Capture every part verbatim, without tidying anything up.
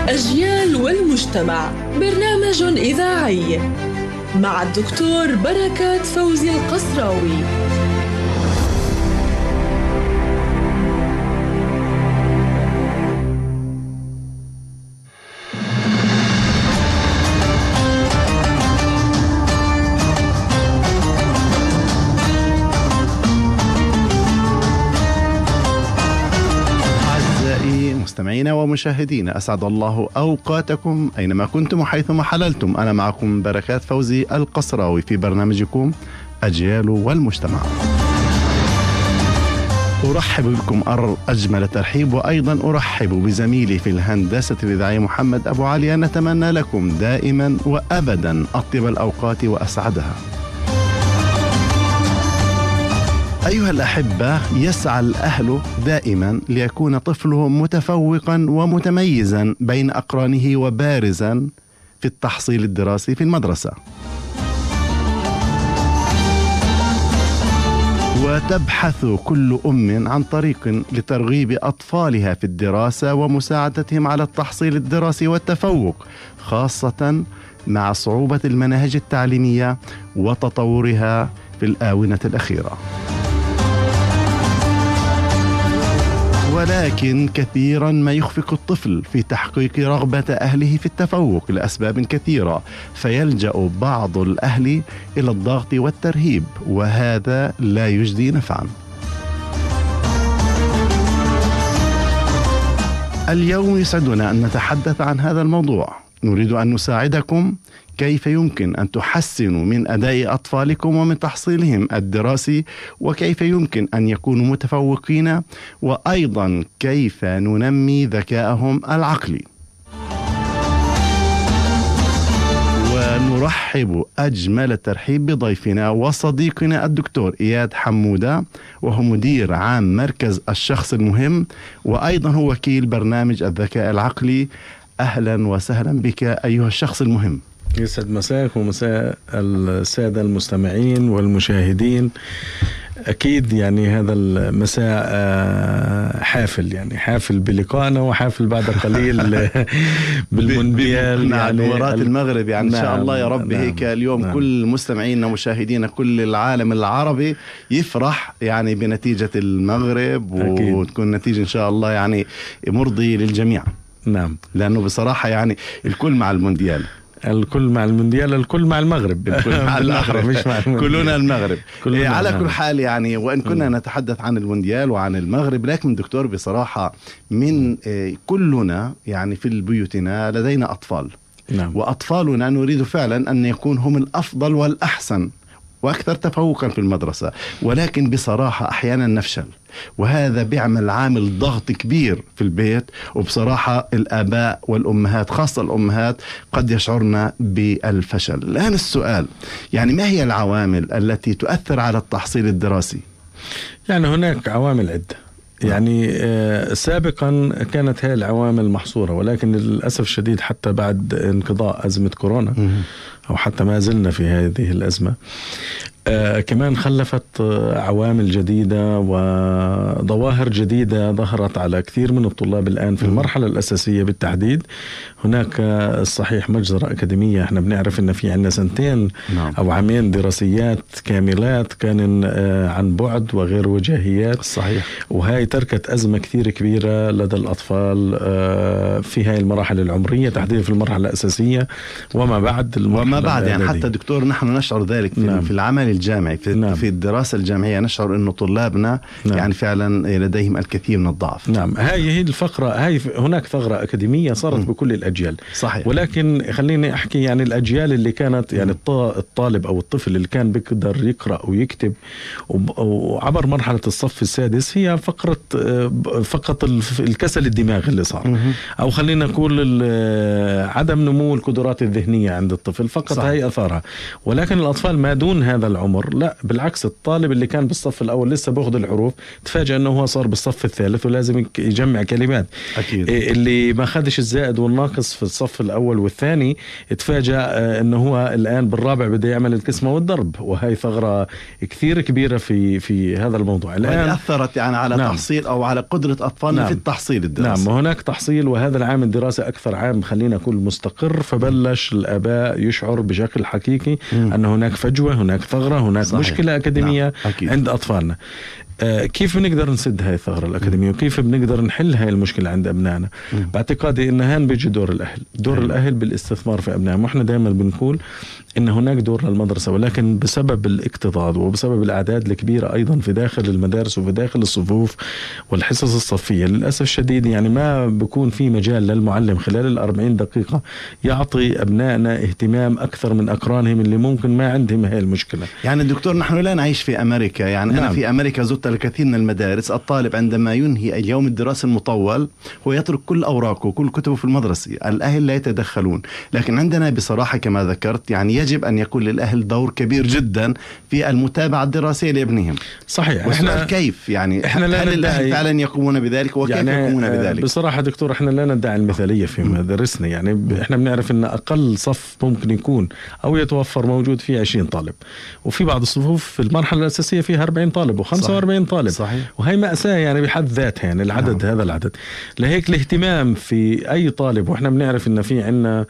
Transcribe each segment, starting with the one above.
أجيال والمجتمع، برنامج إذاعي مع الدكتور بركات فوزي القصراوي. مستمعينا ومشاهدينا، أسعد الله أوقاتكم أينما كنتم وحيثما حللتم. أنا معكم بركات فوزي القصراوي في برنامجكم أجيال والمجتمع. أرحب بكم أجمل ترحيب، وأيضا أرحب بزميلي في الهندسة الإذاعية محمد أبو علي. نتمنى لكم دائما وأبدا أطيب الأوقات وأسعدها. أيها الأحبة، يسعى الأهل دائما ليكون طفلهم متفوقا ومتميزا بين أقرانه وبارزا في التحصيل الدراسي في المدرسة. وتبحث كل أم عن طريق لترغيب أطفالها في الدراسة ومساعدتهم على التحصيل الدراسي والتفوق، خاصة مع صعوبة المناهج التعليمية وتطورها في الآونة الأخيرة. ولكن كثيرا ما يخفق الطفل في تحقيق رغبة أهله في التفوق لأسباب كثيرة، فيلجأ بعض الأهل إلى الضغط والترهيب، وهذا لا يجدي نفعا. اليوم يسعدنا أن نتحدث عن هذا الموضوع. نريد أن نساعدكم كيف يمكن أن تحسنوا من أداء أطفالكم ومن تحصيلهم الدراسي، وكيف يمكن أن يكونوا متفوقين، وأيضا كيف ننمي ذكائهم العقلي. ونرحب أجمل الترحيب بضيفنا وصديقنا الدكتور إياد حمودة، وهو مدير عام مركز الشخص المهم، وأيضا هو وكيل برنامج الذكاء العقلي. أهلا وسهلا بك أيها الشخص المهم. يسعد مساك ومساء السادة المستمعين والمشاهدين. أكيد يعني هذا المساء حافل، يعني حافل بلقائنا وحافل بعد قليل بالمونديال يعني مباراة المغرب. يعني نعم إن شاء الله يا رب. نعم هيك اليوم نعم كل مستمعينا ومشاهدينا كل العالم العربي يفرح يعني بنتيجة المغرب، أكيد. وتكون نتيجة إن شاء الله يعني مرضي للجميع. نعم، لأنه بصراحة يعني الكل مع المونديال، الكل مع المونديال، الكل مع المغرب، الكل مع المغرب مش مع المونديال. كلنا المغرب. كلنا على المغرب. كل حال يعني وإن كنا م. نتحدث عن المونديال وعن المغرب، لكن دكتور بصراحة من كلنا يعني في بيوتنا لدينا أطفال. نعم. وأطفالنا نريد فعلا أن يكون هم الأفضل والأحسن وأكثر تفوقا في المدرسة، ولكن بصراحة أحيانا نفشل، وهذا بيعمل عامل ضغط كبير في البيت. وبصراحة الآباء والأمهات، خاصة الأمهات، قد يشعرن بالفشل. الآن السؤال، يعني ما هي العوامل التي تؤثر على التحصيل الدراسي؟ يعني هناك عوامل عدة. يعني آه سابقا كانت هذه العوامل محصورة، ولكن للأسف الشديد حتى بعد انقضاء أزمة كورونا أو حتى ما زلنا في هذه الأزمة، آه كمان خلفت آه عوامل جديدة وظواهر جديدة ظهرت على كثير من الطلاب الآن في المرحلة الأساسية بالتحديد. هناك آه صحيح مجزرة أكاديمية، احنا بنعرف إن في عندنا سنتين نعم. أو عامين دراسيات كاملات كان آه عن بعد وغير وجاهيات. صحيح. وهاي تركت أزمة كثير كبيرة لدى الأطفال آه في هاي المراحل العمرية، تحديدا في المرحلة الأساسية وما بعد وما بعد. يعني حتى دكتور نحن نشعر ذلك في, نعم. في العمل الجامعي، في, نعم. في الدراسة الجامعية نشعر أنه طلابنا نعم. يعني فعلا لديهم الكثير من الضعف. نعم، هاي هي الفقرة. هاي هناك ثغرة أكاديمية صارت م. بكل الأجيال. صحيح. ولكن خليني أحكي يعني الأجيال اللي كانت يعني الطالب أو الطفل اللي كان بيقدر يقرأ ويكتب وعبر مرحلة الصف السادس، هي فقرة فقط الكسل الدماغ اللي صار م. أو خلينا نقول عدم نمو القدرات الذهنية عند الطفل فقط. صحيح. هاي أثارها. ولكن الأطفال ما دون هذا العمر، لا بالعكس، الطالب اللي كان بالصف الأول لسه بأخذ الحروف تفاجأ أنه هو صار بالصف الثالث ولازم يجمع كلمات. أكيد. اللي ما خدش الزائد والناقص في الصف الأول والثاني تفاجأ أنه هو الآن بالرابع بده يعمل القسمة والضرب، وهي ثغرة كثير كبيرة في في هذا الموضوع. الآن أثرت يعني على نعم. تحصيل أو على قدرة أطفالنا نعم. في التحصيل الدراسي. نعم، هناك تحصيل، وهذا العام الدراسي أكثر عام خلينا نقول مستقر، فبلش الآباء يشعر بشكل حقيقي م. أن هناك فجوة، هناك ثغرة، هناك صحيح. مشكلة أكاديمية نعم. عند أطفالنا. آه كيف بنقدر نسد هاي الثغرة الأكاديمية وكيف بنقدر نحل هاي المشكلة عند أبنائنا؟ م. باعتقادي إن هان بيجي دور الأهل، دور م. الأهل بالاستثمار في أبنائهم. وإحنا دائما بنقول إن هناك دور للمدرسة، ولكن بسبب الاكتظاظ وبسبب الأعداد الكبيرة أيضا في داخل المدارس وفي داخل الصفوف والحصص الصفية، للأسف الشديد يعني ما بكون في مجال للمعلم خلال الأربعين دقيقة يعطي أبنائنا اهتمام أكثر من أقرانهم اللي ممكن ما عندهم هاي المشكلة. يعني دكتور، نحن لا نعيش في أمريكا، يعني نعم. أنا في أمريكا زرت الكثير من المدارس، الطالب عندما ينهي اليوم الدراسي المطول هو يترك كل أوراقه وكل كتبه في المدرسة، الأهل لا يتدخلون. لكن عندنا بصراحة كما ذكرت يعني يجب أن يكون للأهل دور كبير جدا في المتابعة الدراسية لابنهم. صحيح. احنا كيف يعني احنا هل الأهل فعلا يقومون بذلك وكيف يعني يقومون بذلك؟ بصراحة دكتور، احنا لا ندعي المثالية في مدارسنا، يعني م. احنا بنعرف ان أقل صف ممكن يكون أو يتوفر موجود فيه عشرين طالب، وفي بعض الصفوف في المرحلة الأساسية فيها أربعين طالب وخمسة وأربعين طالب. صحيح. وهي مأساة يعني بحد ذاتها، يعني العدد نعم. هذا العدد. لهيك الاهتمام في أي طالب، وإحنا بنعرف إن في عنا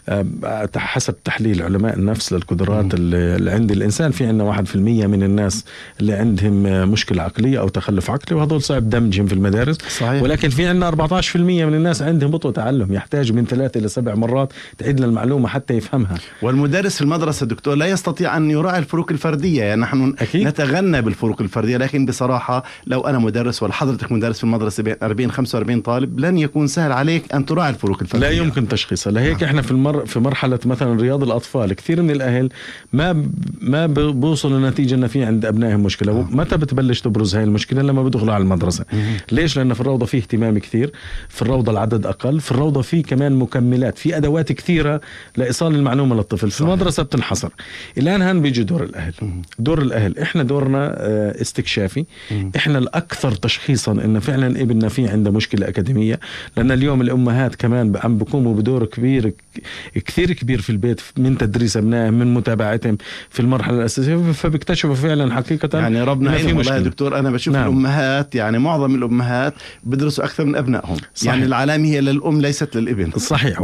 حسب تحليل علماء النفس للقدرات اللي عند الإنسان، في عنا واحد في المية من الناس اللي عندهم مشكلة عقلية أو تخلف عقلي، وهذول صعب دمجهم في المدارس. صحيح. ولكن في عنا أربعة عشر في المية من الناس عندهم بطء تعلم، يحتاج من ثلاثة إلى سبع مرات تعيد له المعلومة حتى يفهمها. والمدرس في المدرسة دكتور لا يستطيع أن يراعي الفروق الفردية، يعني نحن أكيد. نتغنى بالفروق الفردية، لكن بصراحة لو أنا مدرس ولا حضرتك مدرس في المدرسة بين أربعين خمسة وأربعين طالب لن يكون سهل عليك أن تراعي الفروق الفردية، لا يمكن تشخيصها. لهيك احنا في المر في مرحلة مثلا رياض الأطفال كثير من الأهل ما ما بوصلوا لنتيجة أن في عند أبنائهم مشكلة. متى بتبلش تبرز هاي المشكلة؟ لما بدخلوا على المدرسة. ليش؟ لأن في الروضة فيه اهتمام كثير، في الروضة العدد أقل، في الروضة فيه كمان مكملات، في أدوات كثيرة لإيصال المعلومة للطفل. في المدرسة بتنحصر. الآن هان بيجي دور الأهل. دور الأهل احنا دورنا استكشافي، احنا الأكثر تشخيصا إن فعلا ابننا فيه عنده مشكلة أكاديمية، لأن اليوم الأمهات كمان عم بيقوموا بدور كبير كثير كبير في البيت من تدريس أبنائهم، من متابعتهم في المرحلة الأساسية، فبيكتشفوا فعلا حقيقة يعني ربنا يعينهم. والله يا دكتور أنا بشوف نعم. الأمهات يعني معظم الأمهات بدرسوا أكثر من أبنائهم. صحيح. يعني العلامة هي للأم ليست للابن. صحيح،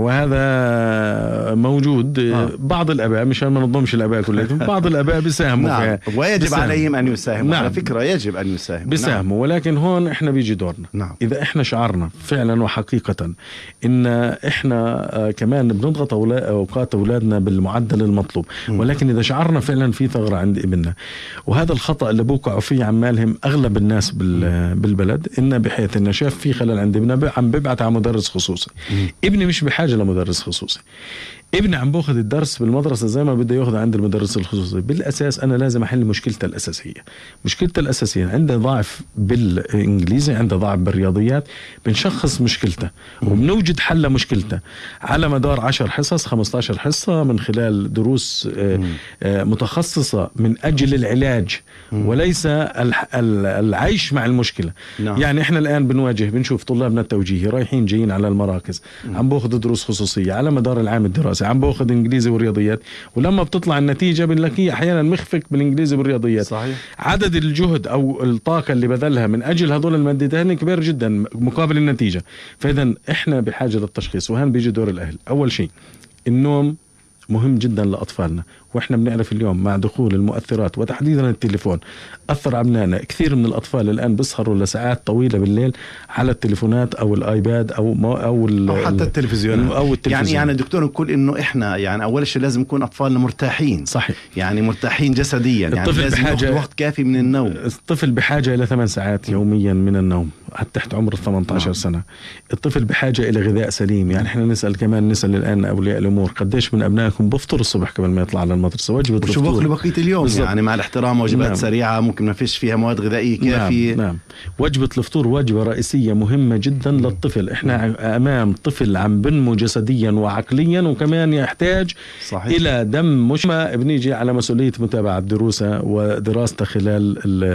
وهذا موجود. آه. بعض الآباء، مش ما نضمش الآباء كلهم، بعض الآباء بيساهموا نعم. ويجب بيساهم. عليهم أن يساهموا. نعم. على فكرة يجب أن يساهموا بيساهموا. نعم. ولكن هون إحنا بيجي دورنا. نعم. إذا إحنا شعرنا فعلا وحقيقة إن إحنا كمان بنضغط أوقات أولادنا بالمعدل المطلوب، ولكن إذا شعرنا فعلا في ثغرة عند ابننا، وهذا الخطأ اللي بوقعوا فيه عمالهم أغلب الناس بالبلد، إنه بحيث إنه شاف في خلل عند ابنه عم ببعت على مدرس خصوصي. ابني مش بحاجة لمدرس خصوصي، ابني عم باخذ الدرس بالمدرسة زي ما بده ياخذ عند المدرس الخصوصي. بالأساس أنا لازم أحل مشكلته الأساسية. مشكلته الأساسية عنده ضعف بالإنجليزي، عنده ضعف بالرياضيات، بنشخص مشكلته وبنوجد حل مشكلته على مدار عشر حصص خمسة عشر حصة من خلال دروس متخصصة من أجل العلاج وليس العيش مع المشكلة. نعم. يعني إحنا الآن بنواجه بنشوف طلابنا التوجيهي رايحين جايين على المراكز عم باخذ دروس خصوصية على مدار العام الدراسي، عم باخذ انجليزي ورياضيات، ولما بتطلع النتيجه بنلاقيه احيانا مخفق بالانجليزي والرياضيات. صحيح. عدد الجهد او الطاقه اللي بذلها من اجل هذول المادتين كبير جدا مقابل النتيجه. فاذا احنا بحاجه للتشخيص، وهنا بيجي دور الاهل. اول شيء النوم مهم جدا لأطفالنا، وإحنا بنعرف اليوم مع دخول المؤثرات وتحديدا التليفون أثر على أبنائنا. كثير من الأطفال الآن بيسهروا لساعات طويلة بالليل على التليفونات أو الآيباد أو أو, أو حتى التلفزيون أو التلفزيون. يعني يعني دكتور نقول إنه إحنا يعني أول شيء لازم يكون أطفالنا مرتاحين. صحيح. يعني مرتاحين جسديا، يعني لازم ياخذ وقت كافي من النوم. الطفل بحاجة إلى ثمان ساعات يوميا من النوم، تحت عمر ثمانية عشر نعم. سنة. الطفل بحاجة إلى غذاء سليم. يعني إحنا نسأل كمان نسأل الآن أولياء الأمور قديش من أبنائكم بفطر الصبح قبل ما يطلع على المدرسة؟ وجبة الفطور شو باكلوا بقية اليوم بالزبط. يعني مع الاحترام وجبات نعم. سريعة ممكن ما فيش فيها مواد غذائية كافية. نعم. نعم وجبة الفطور وجبة رئيسية مهمة جدا م. للطفل. إحنا أمام طفل عم بنمو جسديا وعقليا وكمان يحتاج صحيح. إلى دم. مش ما بنيجي على مسؤولية متابعة دروسه ودراسته خلال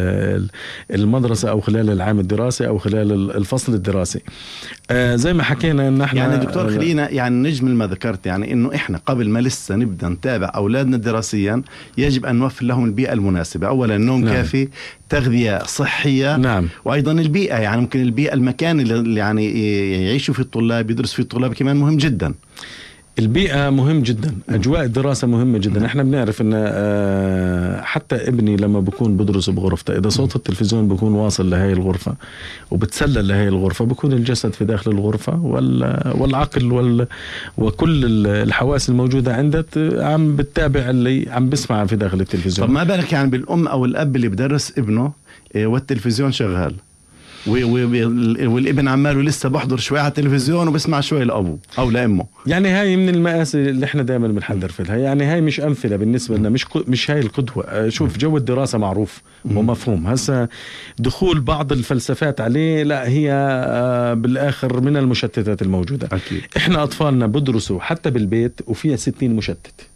المدرسة أو خلال العام الدراسي أو خلال الفصل الدراسي. آه زي ما حكينا إن إحنا يعني دكتور خلينا يعني نجمل ما ذكرت، يعني إنه إحنا قبل ما لسه نبدأ نتابع أولادنا دراسيا يجب أن نوفر لهم البيئة المناسبة. أولا نوم نعم. كافي، تغذية صحية نعم. وأيضا البيئة، يعني ممكن البيئة المكان اللي يعني يعيشوا فيه الطلاب يدرس فيه الطلاب كمان مهم جدا. البيئة مهم جدا، أجواء الدراسة مهمة جدا. احنا بنعرف ان حتى ابني لما بكون بدرس بغرفته إذا صوت التلفزيون بكون واصل لهي الغرفة وبتسلل لهي الغرفة، بكون الجسد في داخل الغرفة والعقل وال وكل الحواس الموجودة عنده عم بتتابع اللي عم بسمعه في داخل التلفزيون. طب ما بالك يعني بالأم أو الأب اللي بدرس ابنه والتلفزيون شغال والابن عماله لسه بحضر شوي على التلفزيون وبسمع شوي لأبوه أو لأمه؟ يعني هاي من المآسي اللي احنا دائما بنحذر فيها. يعني هاي مش أمثلة بالنسبة لنا، مش مش هاي القدوة. شوف جو الدراسة معروف ومفهوم، هسا دخول بعض الفلسفات عليه لا هي بالآخر من المشتتات الموجودة. أكيد. احنا أطفالنا بدرسوا حتى بالبيت وفيها ستين مشتت.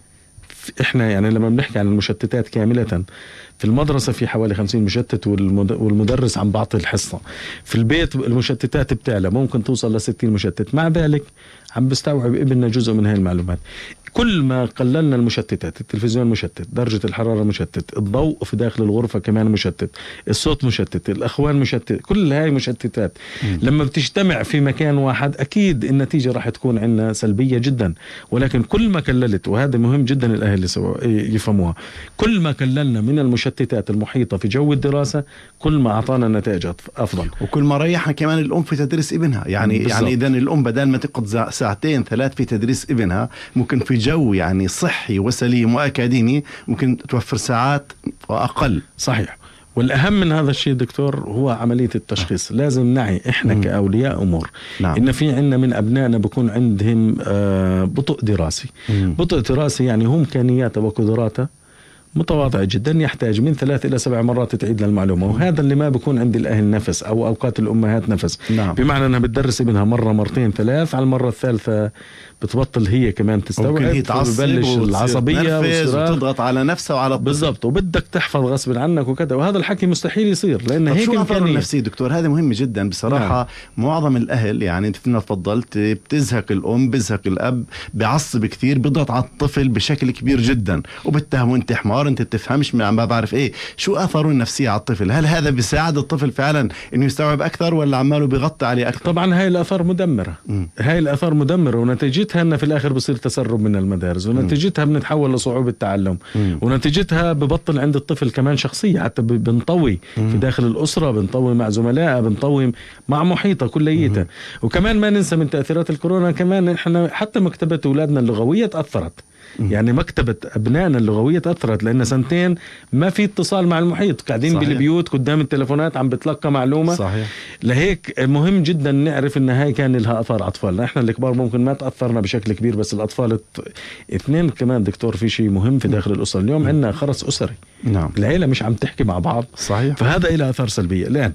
احنا يعني لما بنحكي عن المشتتات كاملة في المدرسة في حوالي خمسين مشتت والمدرس عم بعطي الحصة. في البيت المشتتات بتعلى ممكن توصل لستين مشتت، مع ذلك عم بستوعب ابننا جزء من هاي المعلومات. كل ما قللنا المشتتات، التلفزيون مشتت، درجة الحرارة مشتت، الضوء في داخل الغرفة كمان مشتت، الصوت مشتت، الأخوان مشتت، كل هاي مشتتات م. لما بتجتمع في مكان واحد أكيد النتيجة راح تكون عندنا سلبية جدا. ولكن كل ما قللت، وهذا مهم جدا الأهل يفهموها، كل ما قللنا من المشتتات المحيطة في جو الدراسة كل ما أعطانا نتائج أفضل، وكل ما ريحنا كمان الأم في تدريس ابنها. يعني بالزبط. يعني إذن الأم بدل ما تقضي ساعتين ثلاث في تدريس ابنها ممكن في جو يعني صحي وسليم وأكاديمي ممكن توفر ساعات أقل. صحيح. والأهم من هذا الشيء دكتور هو عملية التشخيص. آه. لازم نعي إحنا م. كأولياء أمور نعم. إن في عنا من أبنائنا بكون عندهم آه بطء دراسي. م. بطء دراسي يعني هم إمكانياته وقدراته متواضع جدا، يحتاج من ثلاث إلى سبع مرات تعيد للمعلومة، وهذا اللي ما بكون عند الأهل نفس أو أوقات الأمهات نفس. نعم. بمعنى أنها بتدرس ابنها مرة مرتين ثلاث، على المرة الثالثة بتبطل هي كمان تستوعب، ببلش العصبية وتضغط على نفسها وعلى الطفل. بالضبط، وبدك تحفظ غصب عنك وكذا، وهذا الحكي مستحيل يصير لأن هيك شو أثره النفسي دكتور؟ هذا مهم جدا بصراحة. نعم. معظم الأهل يعني أنت ما تفضلت بتزهق الأم، بزهق الأب، بعصب كثير، بيضغط على الطفل بشكل كبير جدا وبتهم أنت حمار، أنت تفهمش ما بعرف إيه. شو أثره النفسي على الطفل؟ هل هذا بيساعد الطفل فعلا إنه يستوعب أكثر ولا عماله بيغطي عليه أكثر؟ طبعا هاي الآثار مدمرة. م. هاي الآثار مدمرة، ونتيجتها أن في الآخر بصير تسرب من المدارس، ونتيجتها بنتحول لصعوبة التعلم، م. ونتيجتها ببطل عند الطفل كمان شخصية، حتى بنطوي م. في داخل الأسرة، بنطوي مع زملائه، بنطوي مع محيطه كليته. وكمان ما ننسى من تأثيرات الكورونا كمان إحنا حتى مكتبة أولادنا اللغوية تأثرت. يعني مكتبة أبنائنا اللغوية تأثرت لأن سنتين ما في اتصال مع المحيط، قاعدين صحيح. بالبيوت قدام التلفونات عم بتلقى معلومة. صحيح. لهيك مهم جدا نعرف إن هاي كان لها أثار أطفالنا. إحنا الكبار ممكن ما تأثرنا بشكل كبير، بس الأطفال اثنين كمان دكتور في شيء مهم في داخل الأسرة. اليوم عندنا خرس أسري. نعم. العيلة مش عم تحكي مع بعض. صحيح. فهذا إلى أثار سلبية. الآن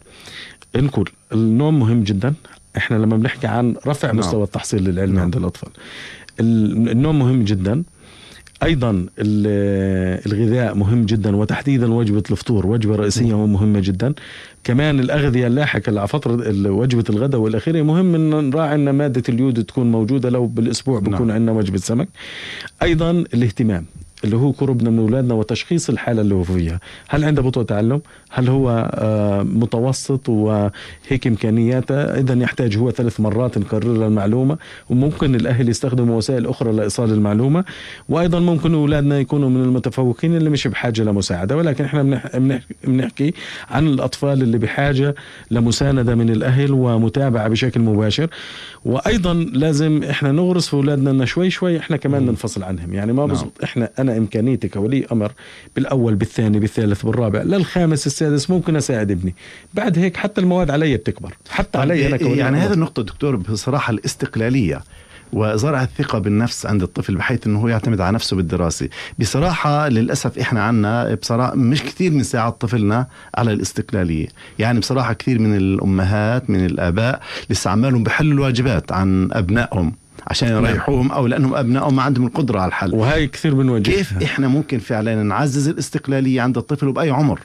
نقول النوم مهم جدا. إحنا لما بنحكي عن رفع نعم. مستوى التحصيل العلمي نعم. عند الأطفال، النوم مهم جدا. أيضا الغذاء مهم جدا، وتحديدا وجبة الفطور وجبة رئيسية ومهمة جدا. كمان الأغذية اللاحقة على فترة وجبة الغداء والأخيرة مهم أن نراعي أن مادة اليود تكون موجودة، لو بالأسبوع بكون نعم. عندنا وجبة سمك. أيضا الاهتمام اللي هو قربنا من أولادنا وتشخيص الحالة اللي هو فيها، هل عنده بطء تعلم، هل هو آه متوسط وهيك إمكانياته، إذا يحتاج هو ثلاث مرات نكرر المعلومة، وممكن الأهل يستخدموا وسائل أخرى لإيصال المعلومة. وأيضا ممكن أولادنا يكونوا من المتفوقين اللي مش بحاجة لمساعدة، ولكن إحنا بنحكي عن الأطفال اللي بحاجة لمساندة من الأهل ومتابعة بشكل مباشر. وأيضا لازم إحنا نغرس في أولادنا أن شوي شوي إحنا كمان ننفصل عنهم. يعني ما بزبط إحنا أنا أنا إمكانيتي كولي أمر بالأول بالثاني بالثالث بالرابع للخامس السادس ممكن أساعد ابني. بعد هيك حتى المواد علي بتكبر، حتى علي أنا كولي يعني أمر. هذا النقطة دكتور بصراحة الاستقلالية وزرع الثقة بالنفس عند الطفل بحيث أنه هو يعتمد على نفسه بالدراسة. بصراحة للأسف إحنا عنا بصراحة مش كثير بنساعد طفلنا على الاستقلالية. يعني بصراحة كثير من الأمهات من الآباء لسه عمالهم بحلوا الواجبات عن أبنائهم عشان يريحوهم أو لأنهم أبنائهم ما عندهم القدرة على الحل، وهي كثير بنواجهها. كيف إحنا ممكن فعلا نعزز الاستقلالية عند الطفل وبأي عمر؟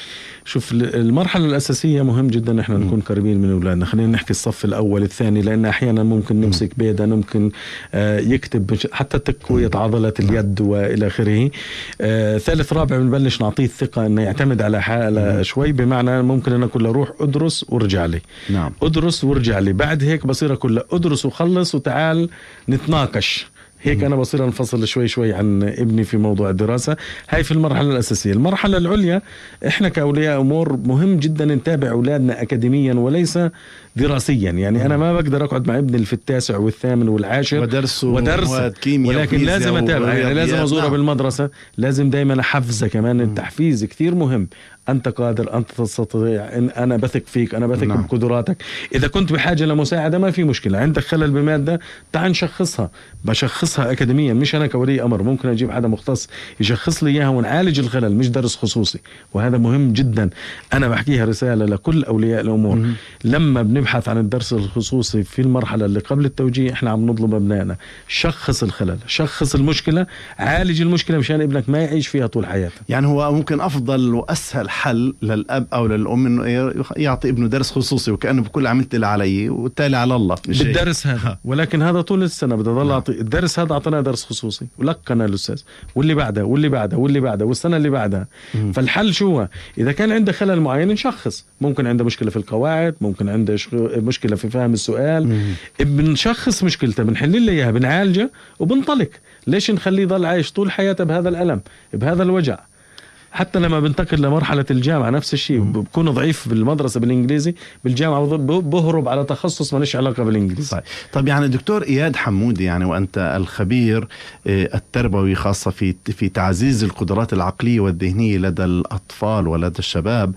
شوف المرحلة الأساسية مهم جدا إحنا نكون قريبين من أولادنا. خلينا نحكي الصف الأول الثاني، لأن أحيانا ممكن نمسك بيدا، ممكن آه يكتب حتى تقوية عضلات اليد وإلى آخره. آه ثالث رابع بنبلش نعطيه الثقة إنه يعتمد على حاله شوي، بمعنى ممكن أنا أقول له روح أدرس وارجع لي. نعم. أدرس وارجع لي. بعد هيك بصير أقول له أدرس وخلص وتعال نتناقش. هيك أنا بصير أنفصل شوي شوي عن ابني في موضوع الدراسة. هاي في المرحلة الأساسية. المرحلة العليا إحنا كأولياء أمور مهم جدا نتابع أولادنا أكاديميا وليس دراسيا. يعني أنا ما بقدر أقعد مع ابني في التاسع والثامن والعاشر ودرس ودرس ولكن لازم أتابع، يعني لازم أزوره نعم. بالمدرسة لازم دايما أحفزه كمان. التحفيز كثير مهم. أنت قادر، أنت تستطيع، إن أنا بثق فيك، أنا بثق نعم. بقدراتك. إذا كنت بحاجة لمساعدة ما في مشكلة، عندك خلل بمادة تعال نشخصها، بشخصها أكاديميا مش أنا كولي أمر. ممكن أجيب حدا مختص يشخص لي إياها ونعالج الخلل، مش درس خصوصي. وهذا مهم جدا. أنا بحكيها رسالة لكل أولياء الأمور. م- لما بنبحث عن الدرس الخصوصي في المرحلة اللي قبل التوجيه إحنا عم نطلب أبنائنا شخص الخلل، شخص المشكلة، عالج المشكلة مشان ابنك ما يعيش فيها طول حياته. يعني هو ممكن أفضل وأسهل حل للأب أو للأم إنه يعطي ابنه درس خصوصي وكأنه بكل عملت اللي علي والتالي على الله بالدرس هذا. ولكن هذا طول السنة بدأ ضل أعطي الدرس هذا. أعطينا درس خصوصي ولقنا الأستاذ واللي بعده واللي بعده واللي بعده والسنة اللي بعدها. م- فالحل شو هو؟ إذا كان عنده خلل معين نشخص. ممكن عنده مشكلة في القواعد، ممكن عنده مشكلة في فهم السؤال. م- بنشخص مشكلته، بنحل له إياها، بنعالجه وبنطلق. ليش نخليه ضل عايش طول حياته بهذا الألم بهذا الوجع؟ حتى لما بنتقل لمرحلة الجامعة نفس الشيء. بكون ضعيف بالمدرسة بالإنجليزي، بالجامعة بهرب على تخصص ما ليش علاقة بالإنجليزي. صحيح. طب يعني دكتور إياد حمودي، يعني وأنت الخبير التربوي خاصة في في تعزيز القدرات العقلية والذهنية لدى الأطفال ولدى الشباب،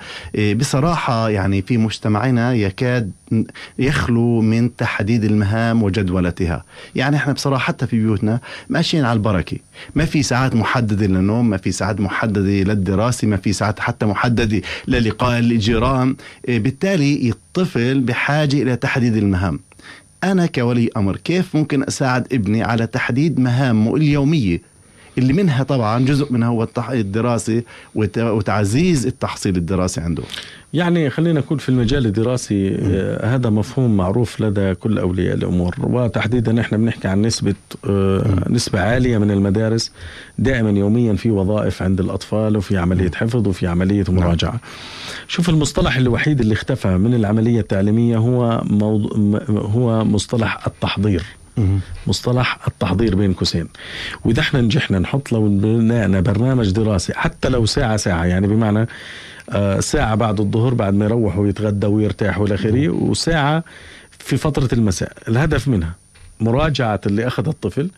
بصراحة يعني في مجتمعنا يكاد يخلو من تحديد المهام وجدولتها. يعني احنا بصراحة حتى في بيوتنا ماشيين على البركة، ما في ساعات محددة للنوم، ما في ساعات محددة للدراسة، ما في ساعات حتى محددة للقاء الجيران. بالتالي الطفل بحاجة إلى تحديد المهام. أنا كولي أمر كيف ممكن أساعد ابني على تحديد مهامه اليومية اللي منها طبعا جزء منها هو الدراسة وتعزيز التحصيل الدراسي عنده؟ يعني خلينا نقول في المجال الدراسي آه هذا مفهوم معروف لدى كل أولياء الأمور، وتحديدا احنا بنحكي عن نسبة آه نسبة عالية من المدارس دائما يوميا في وظائف عند الأطفال وفي عملية حفظ وفي عملية مراجعة. شوف المصطلح الوحيد اللي اختفى من العملية التعليمية هو موضوع هو مصطلح التحضير. مصطلح التحضير بين قوسين. وإذا احنا نجحنا نحط لو بناءنا برنامج دراسي حتى لو ساعة ساعة، يعني بمعنى آه ساعة بعد الظهر بعد ما يروحوا ويتغدوا ويرتاحوا والآخري، وساعة في فترة المساء، الهدف منها مراجعة اللي أخذ الطفل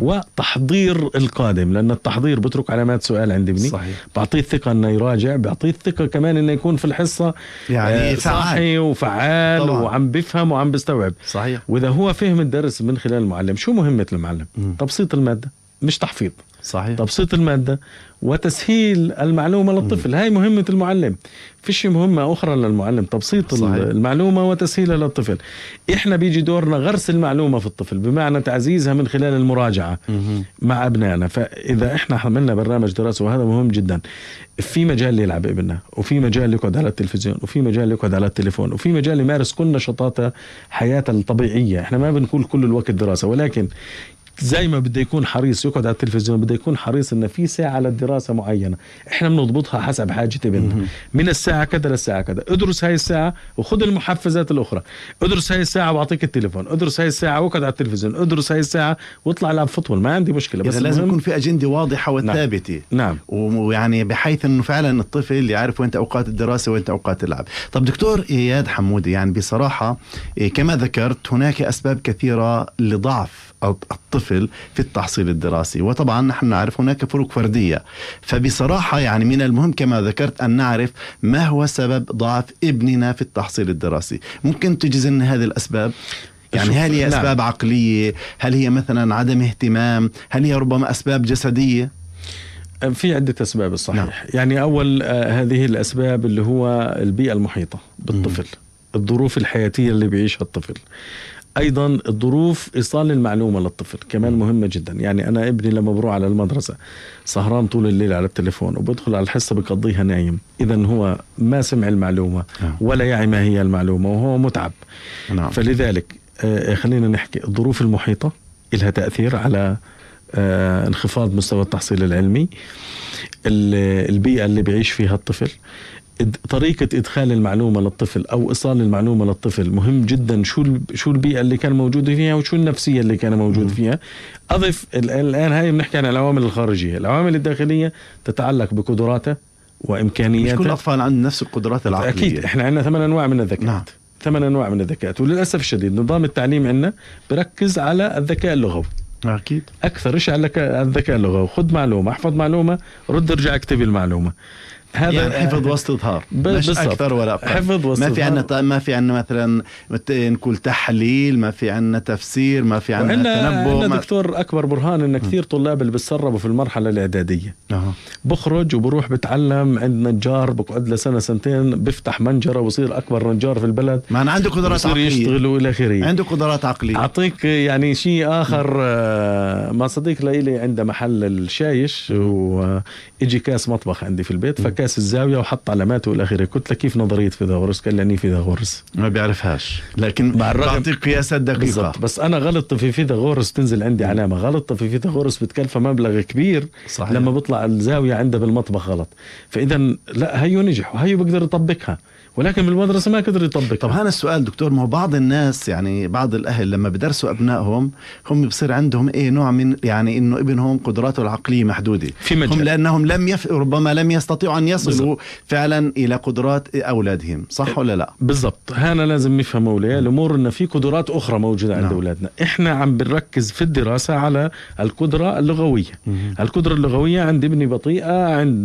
وتحضير القادم، لأن التحضير بترك علامات سؤال عند ابني. صحيح. بعطيه الثقة أنه يراجع، بعطيه الثقة كمان أنه يكون في الحصة يعني صاحي وفعال طبعا. وعم بفهم وعم بستوعب. صحيح. وإذا هو فهم الدرس من خلال المعلم. شو مهمة المعلم؟ مم. تبسيط المادة مش تحفيظ. صحيح. تبسيط المادة وتسهيل المعلومة للطفل. م. هاي مهمة المعلم. فيش مهمة أخرى للمعلم، تبسيط صحيح. المعلومة وتسهيلها للطفل. إحنا بيجي دورنا غرس المعلومة في الطفل بمعنى تعزيزها من خلال المراجعة م. مع أبنائنا. فإذا إحنا عملنا برنامج دراسي وهذا مهم جدا، في مجال يلعب ابننا، وفي مجال يقعد على التلفزيون، وفي مجال يقعد على التليفون، وفي مجال يمارس كل نشاطات حياته الطبيعية. إحنا ما بنقول كل الوقت دراسة، ولكن زي ما بده يكون حريص يقعد على التلفزيون بده يكون حريص إن في ساعة للدراسة معينة إحنا بنضبطها حسب حاجة ابننا. من الساعة كذا للساعة كذا ادرس هاي الساعة وخذ المحفزات الأخرى، ادرس هاي الساعة واعطيك التليفون، ادرس هاي الساعة وقعد على التلفزيون، ادرس هاي الساعة واطلع لعب فوتبول، ما عندي مشكلة. بس لازم يكون في أجندة واضحة وثابتة. نعم. ويعني بحيث إنه فعلا الطفل يعرف وين أوقات الدراسة وين أوقات اللعب. طب دكتور إياد حمودي، يعني بصراحة كما ذكرت هناك أسباب كثيرة لضعف الطفل الطفل في التحصيل الدراسي. وطبعا نحن نعرف هناك فروق فردية، فبصراحة يعني من المهم كما ذكرت أن نعرف ما هو سبب ضعف ابننا في التحصيل الدراسي. ممكن تجيز لنا هذه الأسباب؟ يعني هل هي أسباب نعم. عقلية؟ هل هي مثلا عدم اهتمام؟ هل هي ربما أسباب جسدية؟ في عدة أسباب الصحيح. نعم. يعني أول آه هذه الأسباب اللي هو البيئة المحيطة بالطفل، م. الظروف الحياتية اللي بيعيشها الطفل، أيضا الظروف إيصال المعلومة للطفل كمان مهمة جدا. يعني أنا ابني لما بروح على المدرسة سهران طول الليل على التليفون وبدخل على الحصة بقضيها نايم، إذن هو ما سمع المعلومة ولا يعي ما هي المعلومة وهو متعب. نعم. فلذلك آه خلينا نحكي الظروف المحيطة إلها تأثير على آه انخفاض مستوى التحصيل العلمي، البيئة اللي بيعيش فيها الطفل، طريقة إدخال المعلومة للطفل أو إيصال المعلومة للطفل مهم جدا. شو شو البيئة اللي كان موجود فيها وشو النفسية اللي كان موجود فيها. أضف الآن هاي بنحكي عن العوامل الخارجية. العوامل الداخلية تتعلق بقدراته وإمكانياته. مش كل الأطفال عندهم نفس القدرات العقلية. أكيد إحنا عندنا ثمان أنواع من الذكاء. نعم. ثمان أنواع من الذكاء، وللأسف الشديد نظام التعليم عندنا بركز على الذكاء اللغوي. أكيد. أكثر شيء على الذكاء اللغوي، خذ معلومة، احفظ معلومة، رد ارجع اكتب المعلومة. هذا يعني حفظ واستظهار مش أكثر ولا أقل. حفظ واستظهار. ما في عنا ما في عنا مثلا نقول تحليل، ما في عنا تفسير، ما في عنا تنبؤ. أنا دكتور أكبر برهان إن كثير طلاب اللي بتسربوا في المرحلة الإعدادية أه. بخرج وبروح بتعلم عند نجار، بقعد له سنة سنتين بيفتح منجرة وبصير أكبر نجار في البلد. ما أنا عنده قدرات عقلية، يشتغل وإلى آخره. عنده قدرات عقلية. أعطيك يعني شيء آخر. م. ما صديق لي عنده محل الشايش وإجي كاس مطبخ عندي في البيت، فك كاس الزاوية وحط علاماته والآخرة. قلت له كيف نظرية فيثاغورس؟ قال لي فيثاغورس ما بيعرفهاش، لكن بعطيك قياسات دقيقة. بس أنا غلط في فيثاغورس تنزل عندي علامة، غلط في فيثاغورس بتكلفه مبلغ كبير. صحيح. لما بطلع الزاوية عنده بالمطبخ غلط. فإذا لا، هيو نجح وهيو بقدر يطبقها، ولكن بالمدرسة ما قدر يطبق. طب هذا السؤال دكتور، ما هو بعض الناس يعني بعض الأهل لما بدرسوا أبنائهم هم بصير عندهم إيه نوع من يعني إنه ابنهم قدراته العقلية محدودة في مجال، هم لأنهم لم يف... ربما لم يستطيعوا أن يصلوا بالزبط. فعلا إلى قدرات أولادهم، صح ولا لا؟ بالضبط. هنا لازم نفهموا ليه الأمور إن في قدرات أخرى موجودة عند نعم. أولادنا. إحنا عم بنركز في الدراسة على القدرة اللغوية. مم. القدرة اللغوية عند ابني بطيئة، عند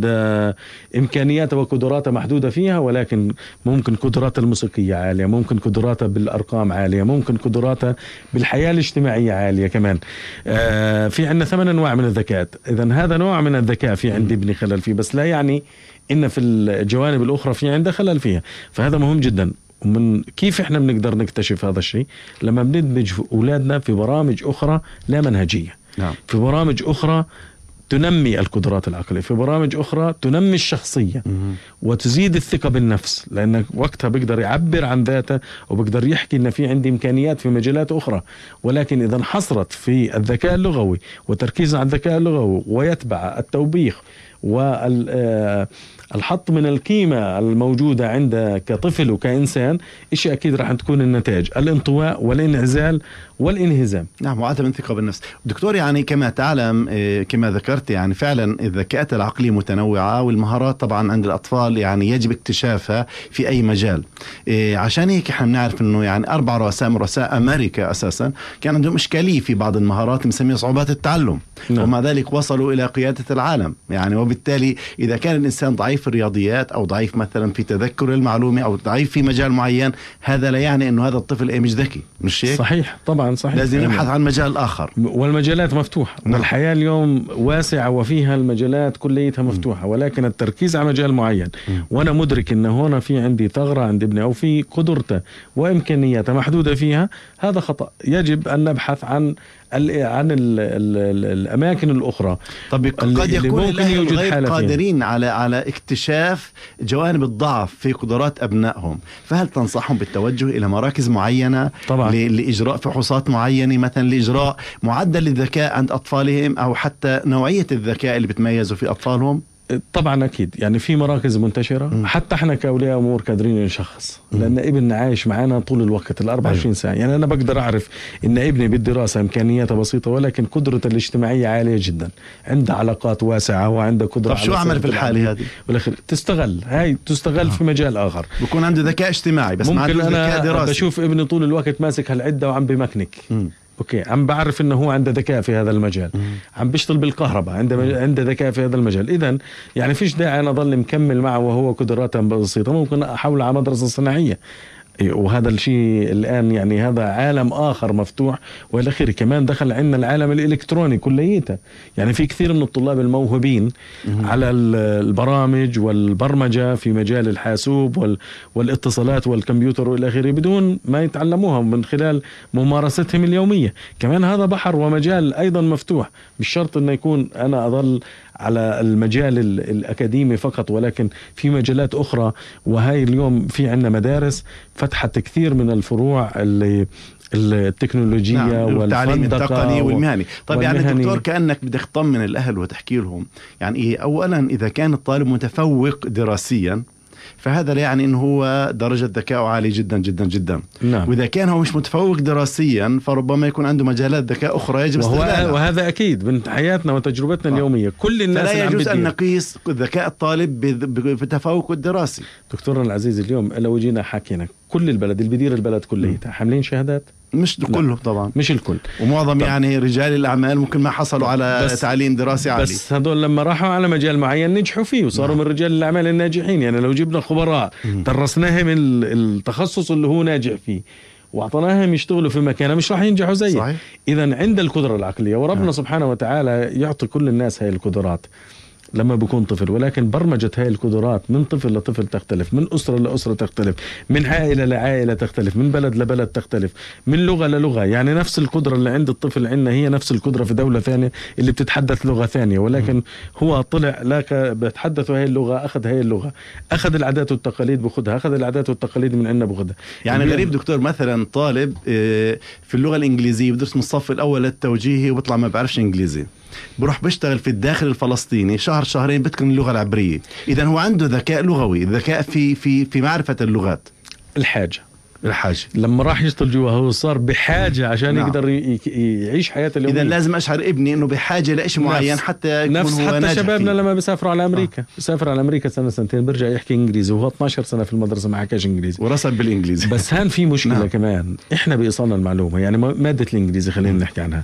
إمكانياته وقدراته محدودة فيها، ولكن ممكن قدراته الموسيقية عالية، ممكن قدراته بالأرقام عالية، ممكن قدراته بالحياة الاجتماعية عالية كمان. آه في عندنا ثمان أنواع من الذكاء. إذن هذا نوع من الذكاء في عندي ابني خلل فيه، بس لا يعني إن في الجوانب الأخرى في عنده خلل فيها. فهذا مهم جدا. ومن كيف إحنا بنقدر نكتشف هذا الشيء؟ لما بندمج أولادنا في برامج أخرى لا منهجية. نعم. في برامج أخرى تنمي القدرات العقلية، في برامج أخرى تنمي الشخصية مم. وتزيد الثقة بالنفس، لأن وقتها بيقدر يعبر عن ذاته وبيقدر يحكي إن في عندي إمكانيات في مجالات أخرى. ولكن إذا انحصرت في الذكاء اللغوي وتركيز على الذكاء اللغوي ويتبع التوبيخ والحط من القيمة الموجودة عنده كطفل وكإنسان، إشي أكيد راح تكون النتائج الانطواء والانعزال والانهزام. نعم، وعدم الثقة بالنفس. دكتور يعني كما تعلم كما ذكرت يعني فعلا الذكاءات العقلية متنوعة، والمهارات طبعا عند الأطفال يعني يجب اكتشافها في أي مجال. عشان هيك احنا بنعرف انه يعني أربع رؤساء من رؤساء أمريكا أساسا كان عندهم إشكالية في بعض المهارات مسمية صعوبات التعلم. نعم. ومع ذلك وصلوا إلى قيادة العالم يعني. وبالتالي إذا كان الإنسان ضعيف في الرياضيات أو ضعيف مثلا في تذكر المعلومة أو ضعيف في مجال معين، هذا لا يعني أنه هذا الطفل إيه مش ذكي، مش هيك؟ صحيح طبعا صحيح. لازم يبحث عن مجال آخر، والمجالات مفتوحة. نعم. والحياة اليوم واسعة وفيها المجالات كليتها مفتوحة، ولكن التركيز على مجال معين. م. وأنا مدرك أن هنا في عندي ثغرة عند ابني أو في قدرته وإمكانياته محدودة فيها، هذا خطأ. يجب أن نبحث عن عن ال ال ال الأماكن الأخرى. طب قد يكون الأهل غير قادرين على على اكتشاف جوانب الضعف في قدرات أبنائهم، فهل تنصحهم بالتوجه إلى مراكز معينة طبعا لإجراء فحوصات معينة، مثلا لإجراء معدل الذكاء عند أطفالهم أو حتى نوعية الذكاء اللي بتميزوا في أطفالهم؟ طبعا أكيد يعني في مراكز منتشرة. م. حتى احنا كأولياء أمور قادرين نشخص، لأن ابننا عايش معنا طول الوقت الأربع وعشرين ساعة. يعني أنا بقدر أعرف إن ابني بالدراسة إمكانياته بسيطة، ولكن قدرته الاجتماعية عالية جدا، عنده علاقات واسعة وعنده قدرة. طب شو أعمل في الحالة هذه؟ والآخر تستغل هاي تستغل آه. في مجال آخر. بكون عنده ذكاء اجتماعي بس ما عنده ذكاء دراسي. بشوف ابني طول الوقت ماسك هالعدة وعم بمكنك. م. اوكي عم بعرف انه هو عنده ذكاء في هذا المجال، مم. عم بيشتغل بالكهرباء، عنده عنده ذكاء في هذا المجال، اذا يعني فيش داعي انا اضل مكمل معه وهو قدراته بسيطه، ممكن احوله على مدرسه صناعيه. وهذا الشيء الآن يعني هذا عالم آخر مفتوح، والأخير كمان دخل عندنا العالم الإلكتروني كليته. يعني في كثير من الطلاب الموهوبين على البرامج والبرمجة في مجال الحاسوب والاتصالات والكمبيوتر والأخير بدون ما يتعلموها من خلال ممارستهم اليومية. كمان هذا بحر ومجال أيضا مفتوح، مش شرط أن يكون أنا أظل على المجال الأكاديمي فقط، ولكن في مجالات أخرى. وهاي اليوم في عندنا مدارس فتحت كثير من الفروع اللي التكنولوجية نعم. والتعليم التقني والمهني. طيب والمهني. يعني دكتور كأنك بدك تطمن الأهل وتحكي لهم يعني إيه، أولا إذا كان الطالب متفوق دراسيا فهذا لا يعني إنه هو درجة ذكاء عالية جدا جدا جدا نعم. وإذا كان هو مش متفوق دراسيا فربما يكون عنده مجالات ذكاء أخرى يجب استغلالها، وهذا أكيد من حياتنا وتجربتنا آه. اليومية. كل الناس لا يجوز أن نقيس ذكاء الطالب بتفوق الدراسي. دكتورنا العزيز اليوم لو جينا حكينا كل البلد اللي بدير البلد كليتها حاملين شهادات، مش كله طبعا، مش الكل، ومعظم يعني رجال الأعمال ممكن ما حصلوا على تعليم دراسي عالي، بس هذول لما راحوا على مجال معين نجحوا فيه وصاروا نعم. من رجال الأعمال الناجحين. يعني لو جبنا خبراء درسناهم التخصص اللي هو ناجح فيه واعطيناهم يشتغلوا في مكانه مش راح ينجحوا زيه. إذا عند القدرة العقلية، وربنا نعم. سبحانه وتعالى يعطي كل الناس هاي القدرات لما بيكون طفل، ولكن برمجة هاي القدرات من طفل لطفل تختلف، من أسرة لأسرة تختلف، من عائلة لعائلة تختلف، من بلد لبلد تختلف، من لغة للغة. يعني نفس القدرة اللي عند الطفل عندنا هي نفس القدرة في دولة ثانية اللي بتتحدث لغة ثانية، ولكن هو طلع لك بتحدث هاي اللغة، أخذ هاي اللغة، أخذ العادات والتقاليد بأخذها، أخذ العادات والتقاليد من عندنا بأخذها. يعني غريب دكتور مثلا طالب في اللغة الإنجليزية بدرس من الصف الأول التوجيهي وبطلع ما بعرفش إنجليزي، بروح بيشتغل في الداخل الفلسطيني شهر شهرين بتكن اللغة العبرية. إذا هو عنده ذكاء لغوي، ذكاء في في في معرفة اللغات. الحاجة الحاجة لما راح يشتغل جوا هو صار بحاجة عشان نعم. يقدر يعيش حياته اليومية. إذا لازم أشعر ابني إنه بحاجة لإشي معين حتى يكون نفس هو حتى شبابنا فيه. لما بيسافروا على أمريكا آه. بيسافر على أمريكا سنة سنتين بيرجع يحكي إنجليزي وهو اثناشر سنة في المدرسة ما حكاش إنجليزي ورسب بالإنجليزي. بس هان في مشكلة نعم. كمان إحنا بإيصالنا المعلومة، يعني مادة الإنجليزي خلينا نحكي عنها.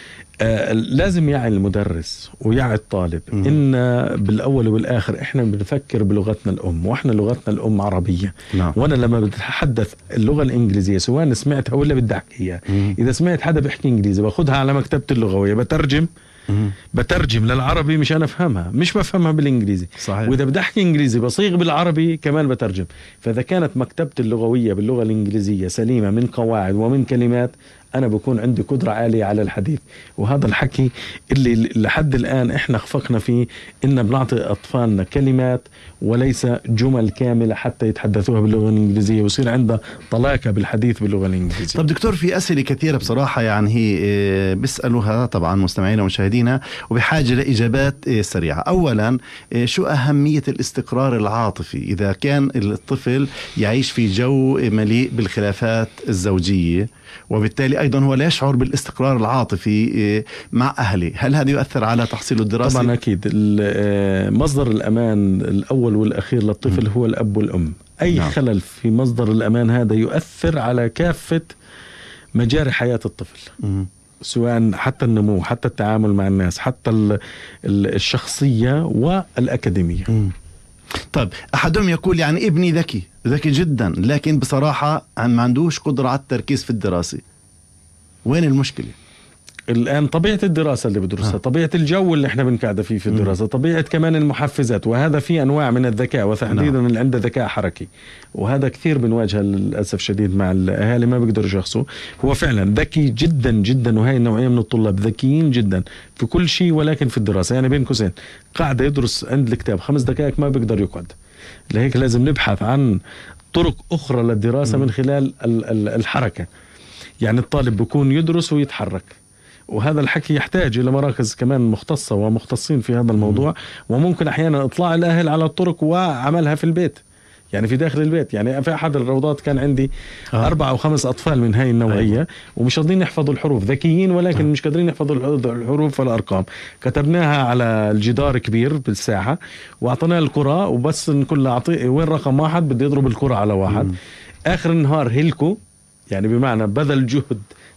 آه لازم يعي المدرس ويعي الطالب م- إن بالأول والآخر إحنا بنفكر بلغتنا الأم، وإحنا لغتنا الأم عربية نعم. وأنا لما بتحدث اللغة الإنجليزية سواء سمعتها ولا بدي أحكيها، إذا سمعت حدا بيحكي إنجليزي باخدها على مكتبة اللغوية بترجم م- بترجم للعربي مشان أفهمها، مش بفهمها بالإنجليزي صحيح. وإذا بدي أحكي إنجليزي بصيغ بالعربي كمان بترجم. فإذا كانت مكتبة اللغوية باللغة الإنجليزية سليمة من قواعد ومن كلمات أنا بكون عندي قدرة عالية على الحديث. وهذا الحكي اللي لحد الآن إحنا خفقنا فيه، إن بنعطي أطفالنا كلمات وليس جمل كاملة حتى يتحدثوها باللغة الإنجليزية ويصير عنده طلاقة بالحديث باللغة الإنجليزية. طب دكتور في أسئلة كثيرة بصراحة يعني هي بيسألوها طبعا مستمعينا ومشاهدينا وبحاجة لإجابات سريعة. أولا شو أهمية الاستقرار العاطفي إذا كان الطفل يعيش في جو مليء بالخلافات الزوجية وبالتالي أيضا هو لا يشعر بالاستقرار العاطفي مع أهله؟ هل هذا يؤثر على تحصيله الدراسي؟ طبعا أكيد. مصدر الأمان الأول والأخير للطفل م. هو الأب والأم. أي نعم. خلل في مصدر الأمان هذا يؤثر على كافة مجاري حياة الطفل م. سواء حتى النمو، حتى التعامل مع الناس، حتى الشخصية والأكاديمية م. طيب أحدهم يقول يعني ابني ذكي ذكي جدا لكن بصراحة ما عندوش قدرة على التركيز في الدراسة، وين المشكلة؟ الآن طبيعة الدراسة اللي بدرسها، ها. طبيعة الجو اللي احنا بنقعد فيه في الدراسة، م. طبيعة كمان المحفزات، وهذا في أنواع من الذكاء وتحديدا اللي عنده ذكاء حركي، وهذا كثير بنواجهه للأسف شديد مع الأهالي ما بيقدروا يشخصوا. هو فعلا ذكي جدا جدا، وهي النوعية من الطلاب ذكيين جدا في كل شيء ولكن في الدراسة يعني بين قوسين قاعدة يدرس عند الكتاب خمس دقائق ما بيقدر يقعد. لهيك لازم نبحث عن طرق أخرى للدراسة م. من خلال الحركة. يعني الطالب بيكون يدرس ويتحرك، وهذا الحكي يحتاج إلى مراكز كمان مختصة ومختصين في هذا الموضوع، وممكن أحيانا إطلاع الأهل على الطرق وعملها في البيت، يعني في داخل البيت. يعني في أحد الروضات كان عندي آه. أربع أو خمس أطفال من هاي النوعية، آه. ومش قادرين يحفظوا الحروف، ذكيين ولكن آه. مش قادرين يحفظوا الحروف والأرقام. كتبناها على الجدار كبير بالساحة وأعطيناه الكرة وبس نقول له أعطيه وين رقم واحد بدي يضرب الكرة على واحد. م. آخر النهار هلكوا، يعني بمعنى بذل جهد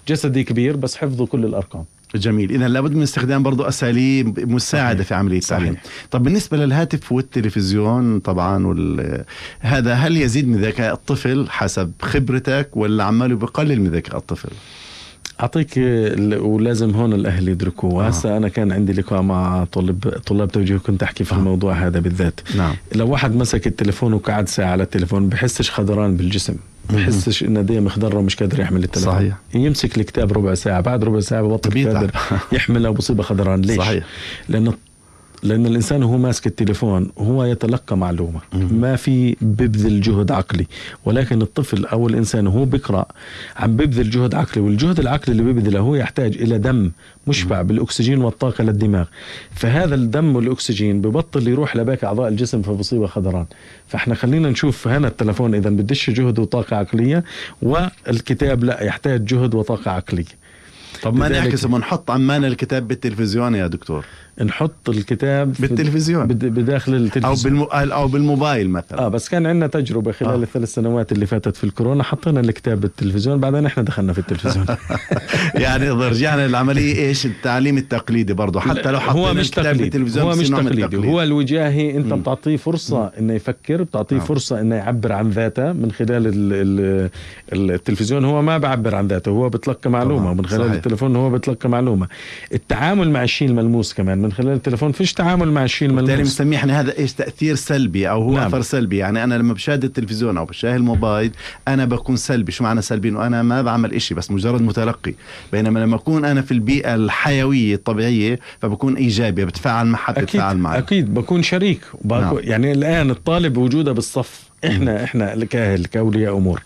جسدي كبير بس حفظه كل الأرقام. جميل. إذا لابد من استخدام برضو أساليب مساعدة صحيح. في عملية التعليم. صحيح. طب بالنسبة للهاتف والتلفزيون طبعا وال... هذا هل يزيد من ذكاء الطفل حسب خبرتك ولا عماله بقلل من ذكاء الطفل؟ أعطيك ولازم هون الأهل يدركوا. هسه آه. أنا كان عندي لقاء مع طلاب طلاب توجيه كنت أحكي في آه. الموضوع هذا بالذات. نعم. لو واحد مسك التليفون وقعد ساعة على التليفون بحسش خضران بالجسم، بحسش إنه ديه مخضرة ومش قادر يحمل التليفون. صحيح. يمسك الكتاب ربع ساعة، بعد ربع ساعة ببطل قادر يحمله وبصيبه خضران. ليش؟ صحيح. لأنه لأن الإنسان هو ماسك التليفون هو يتلقى معلومة، ما في ببذل جهد عقلي، ولكن الطفل أو الإنسان هو بقرأ عم ببذل جهد عقلي، والجهد العقلي اللي ببذله هو يحتاج إلى دم مشبع بالأكسجين والطاقة للدماغ، فهذا الدم والأكسجين ببطل يروح لباقي أعضاء الجسم فبصيبه خضران. فإحنا خلينا نشوف هنا التليفون إذا بدش جهد وطاقة عقلية، والكتاب لا يحتاج جهد وطاقة عقلية. طب ما نعكس ونحط عمان الكتاب بالتلفزيون يا دكتور؟ نحط الكتاب بالتلفزيون بداخل التلفزيون أو, بالم... أو بالموبايل مثلا. آه بس كان عندنا تجربة خلال آه. الثلاث سنوات اللي فاتت في الكورونا، حطينا الكتاب بالتلفزيون بعدين احنا دخلنا في التلفزيون. يعني رجعنا للعملية ايش التعليم التقليدي برضو، حتى لو حطينا الكتاب بالتلفزيون هو مش تقليدي. تقليدي هو الوجاهي. انت م. بتعطيه فرصة م. انه يفكر، بتعطيه آه. فرصة انه يعبر عن ذاته من خلال ال ال التلفزيون. هو ما بعبر عن ذاته، هو بتلقى معلومة. من خلال صحيح. التلفون هو بتلقى معلومة. التعامل مع الشيء الملموس كمان من خلال التلفون فيش تعامل مع الشيء الملموس. بالتالي بنسميه احنا هذا ايش تأثير سلبي او هو نعم. اثر سلبي. يعني انا لما بشاهد التلفزيون او بشاهد الموبايل انا بكون سلبي. شو معنى سلبي؟ انه انا ما بعمل اشي بس مجرد متلقي، بينما لما اكون انا في البيئة الحيوية الطبيعية فبكون ايجابي، بتفاعل مع حد، بتفاعل معي. اكيد بكون شريك نعم. يعني الان الطالب وجوده بالصف، احنا م. احنا الكاهل كاولياء امور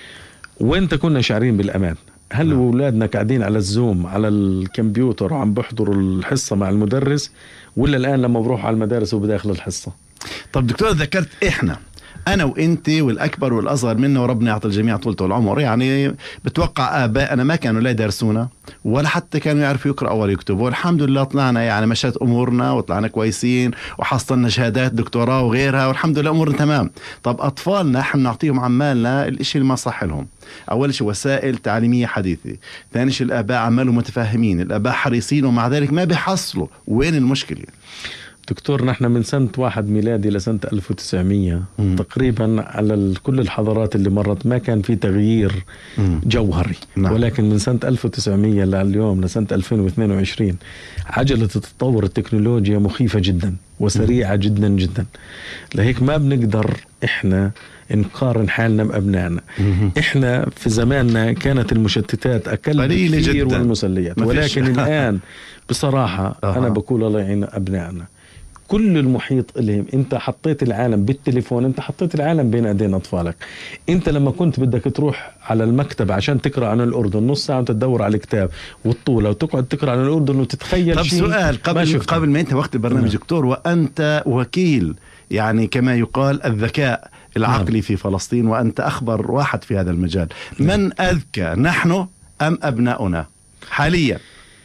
وين كنا شاعرين بالامان. هل نعم. أولادنا قاعدين على الزوم على الكمبيوتر وعم بحضروا الحصة مع المدرس، ولا الآن لما بروح على المدارس وبداخل الحصة؟ طب دكتور ذكرت إحنا أنا وإنت والأكبر والأصغر منا وربنا يعطي الجميع طولة العمر. يعني بتوقع آباءنا ما كانوا لا يدرسونا ولا حتى كانوا يعرفوا يقرأوا ولا يكتبوا، والحمد لله طلعنا يعني مشات أمورنا وطلعنا كويسين وحصلنا شهادات دكتوراه وغيرها والحمد لله أمورنا تمام. طب أطفالنا احنا نعطيهم عمالنا الإشي اللي ما صح لهم. أول شيء وسائل تعليمية حديثة، ثاني شيء الآباء عمالوا متفاهمين، الآباء حريصين ومع ذلك ما بيحصلوا. وين المشكلة؟ دكتور نحن من سنة واحد ميلادي لسنة ألف وتسعمية مم. تقريبا على كل الحضارات اللي مرت ما كان في تغيير مم. جوهري نعم. ولكن من سنة ألف وتسعمية لليوم لسنة ألفين واثنين وعشرين عجلة التطور التكنولوجيا مخيفة جدا وسريعة مم. جدا جدا. لهيك ما بنقدر إحنا نقارن حالنا بأبنائنا. مم. إحنا في زماننا كانت المشتتات أقل بكثير والمسليات، ولكن الآن بصراحة أه. أنا بقول الله يعين أبنائنا. كل المحيط إليهم، انت حطيت العالم بالتليفون، انت حطيت العالم بين ايدين اطفالك. انت لما كنت بدك تروح على المكتب عشان تقرأ عن الأردن نص ساعة وتدور على الكتاب والطولة وتقعد تقرأ عن الأردن وتتخيل. طب سؤال قبل ما قبل ما انت وقت البرنامج دكتور، وانت وكيل يعني كما يقال الذكاء العقلي نعم. في فلسطين، وانت اخبر واحد في هذا المجال. من اذكى، نحن ام ابناؤنا حاليا؟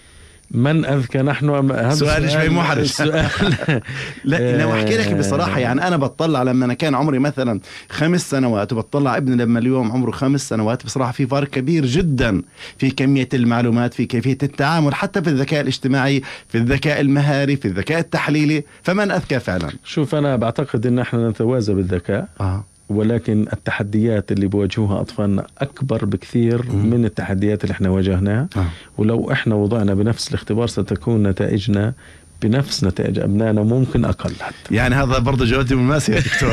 من أذكى، نحن أم... هذا سؤال شوي محرج. السؤال لا لو أحكي لك بصراحة، يعني أنا بطلع لما أنا كان عمري مثلا خمس سنوات وبطلع ابني لما اليوم عمره خمس سنوات، بصراحة في فرق كبير جدا في كمية المعلومات، في كيفية التعامل، حتى في الذكاء الاجتماعي، في الذكاء المهاري، في الذكاء التحليلي. فمن أذكى فعلا؟ شوف أنا بعتقد إن احنا نتوازى بالذكاء آه. ولكن التحديات اللي بواجهوها أطفالنا أكبر بكثير م. من التحديات اللي احنا واجهناها آه. ولو احنا وضعنا بنفس الاختبار ستكون نتائجنا بنفس نتائج أبنائنا، ممكن أقل حتى. يعني هذا برضه جوابتي مماسية يا دكتور.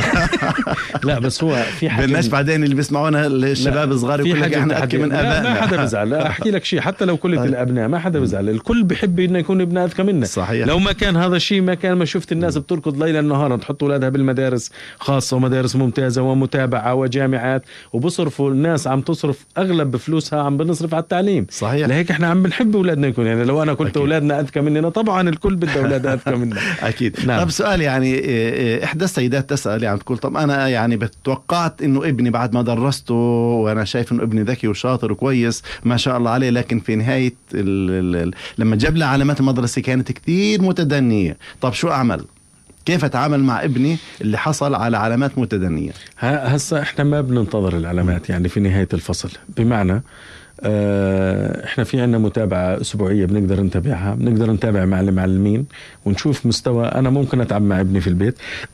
لا بس هو في حاجة بالناس بعدين اللي بيسمعونا الشباب الصغار يقول لك احنا أذكى من أبائنا. ما حدا بزعل. أحكي لك شيء، حتى لو كلت الأبناء ما حدا بزعل، الكل بحب إنه يكون ابنه أذكى منه. صحيح. لو ما كان هذا الشيء ما كان ما شفت الناس بتركض ليلا نهارا تحط أولادها بالمدارس خاصة ومدارس ممتازة ومتابعة وجامعات، وبصرفوا الناس عم تصرف أغلب بفلوسها عم بنصرف على التعليم. صحيح. لهيك احنا عم بنحب أولادنا يكون، يعني لو أنا قلت أولادنا أذكى مننا طبعا الكل بده أولادنا أذكى مننا. أكيد. نعم. طب سؤال، يعني إحدى السيدات تسأل يعني تقول طب أنا يعني بتوقعت إنه ابني بعد ما درسته وأنا شايف إنه ابني ذكي وشاطر وكويس ما شاء الله عليه، لكن في نهاية ال ال لما جاب لي علامات المدرسة كانت كتير متدنية. طب شو أعمل؟ كيف أتعامل مع ابني اللي حصل على علامات متدنية؟ هسا إحنا ما بننتظر العلامات يعني في نهاية الفصل، بمعنى احنا في عنا متابعة أسبوعية بنقدر نتابعها، بنقدر نتابع مع المعلمين ونشوف مستوى. أنا ممكن أتعب مع ابني في البيت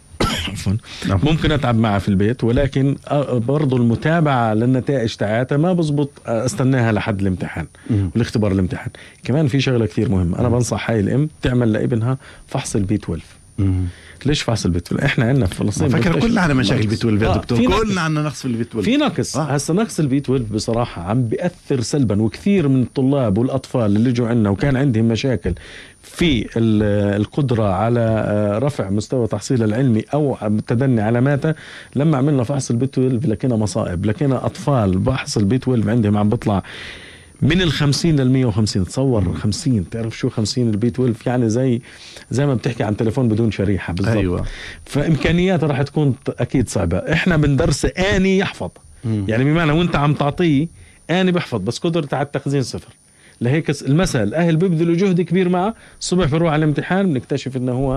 ممكن أتعب معه في البيت، ولكن برضو المتابعة للنتائج تاعتها ما بزبط استناها لحد الامتحان والاختبار الامتحان. كمان في شغلة كثير مهمة، أنا بنصح هاي الأم تعمل لابنها فحص البي اثنا عشر. ليش فحص البي اثنا عشر؟ احنا عندنا في فلسطين فكر كلنا على مشاكل البي اثنا عشر يا دكتور، كلنا عندنا نقص في البي اثنا عشر، في نقص. هسه نقص البي اثنا عشر بصراحة عم بيأثر سلبا، وكثير من الطلاب والأطفال اللي جو عندنا وكان عندهم مشاكل في القدرة على رفع مستوى تحصيل العلمي أو تدني علاماته، لما عملنا فحص البي اثنا عشر لقينا مصائب، لقينا أطفال بحث البي اثنا عشر عندهم عم بطلع من الخمسين للمية وخمسين. تصور خمسين، تعرف شو خمسين البي اثنا عشر؟ يعني زي زي ما بتحكي عن تليفون بدون شريحة بالضبط. أيوة. فإمكانياته راح تكون أكيد صعبة. إحنا بندرس آني يحفظ، مم. يعني بمعنى وانت عم تعطيه آني بيحفظ بس قدرته على التخزين صفر. لهيك المثل الأهل بيبذلوا جهد كبير معه، الصبح بيروح على الامتحان بنكتشف إنه هو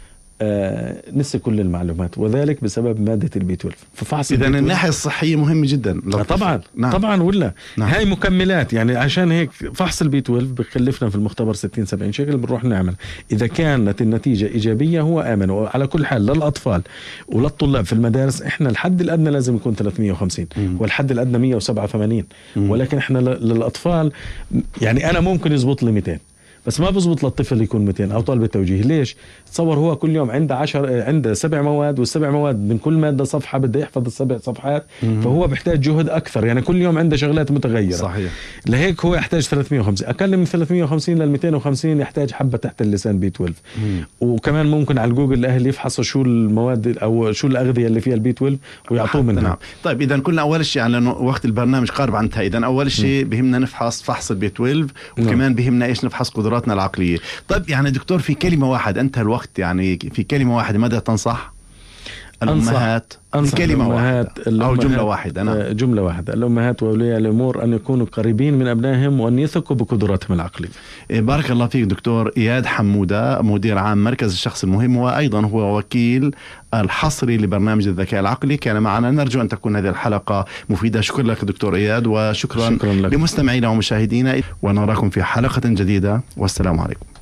آه نسي كل المعلومات، وذلك بسبب مادة البي اثنا عشر. ففحص إذا الناحية الصحية مهمة جدا. طبعا نعم. طبعا ولا نعم. هاي مكملات، يعني عشان هيك فحص البي اثنا عشر بكلفنا في المختبر ستين سبعين شكل، بنروح نعمل. إذا كانت النتيجة إيجابية هو آمن. وعلى كل حال للأطفال وللطلاب في المدارس إحنا الحد الأدنى لازم يكون ثلاثمية وخمسين والحد الأدنى مية وسبعة وثمانين، ولكن إحنا للأطفال يعني أنا ممكن يزبط لي مئتين، بس ما بزبط للطفل يكون مئتين أو طالب التوجيه. ليش؟ تصور هو كل يوم عنده عشر عنده سبع مواد، والسبع مواد من كل مادة صفحة بده يحفظ السبع صفحات، مم. فهو بيحتاج جهد أكثر، يعني كل يوم عنده شغلات متغيرة. صحيح. لهيك هو يحتاج ثلاثمية وخمسين، أقل من ثلاثمية وخمسين لل مئتين وخمسين يحتاج حبة تحت اللسان بي اثنا عشر. مم. وكمان ممكن على جوجل الأهل يفحصوا شو المواد أو شو الأغذية اللي فيها البي اثنا عشر ويعطوه منها. نعم. طيب إذا كنا أول شيء على وقت البرنامج قارب عن انتهى، إذا أول شيء بهمنا نفحص فحص البي اثنا عشر، وكمان بهمنا إيش نفحص قدراتنا العقلية. طيب يعني دكتور في كلمة واحدة، أنت الوقت يعني في كلمة واحدة ماذا تنصح الأمهات؟ أنصح كلمة واحدة أو جملة واحدة. نعم. جملة واحدة، الأمهات وأولياء الأمور أن يكونوا قريبين من أبنائهم وأن يثقوا بقدراتهم العقلية. بارك الله فيك دكتور إياد حمودة، مدير عام مركز الشخص المهم، وأيضا هو وكيل الحصري لبرنامج الذكاء العقلي، كان معنا. نرجو أن تكون هذه الحلقة مفيدة. شكرا لك دكتور إياد، وشكرا لمستمعينا ومشاهدينا، ونراكم في حلقة جديدة، والسلام عليكم.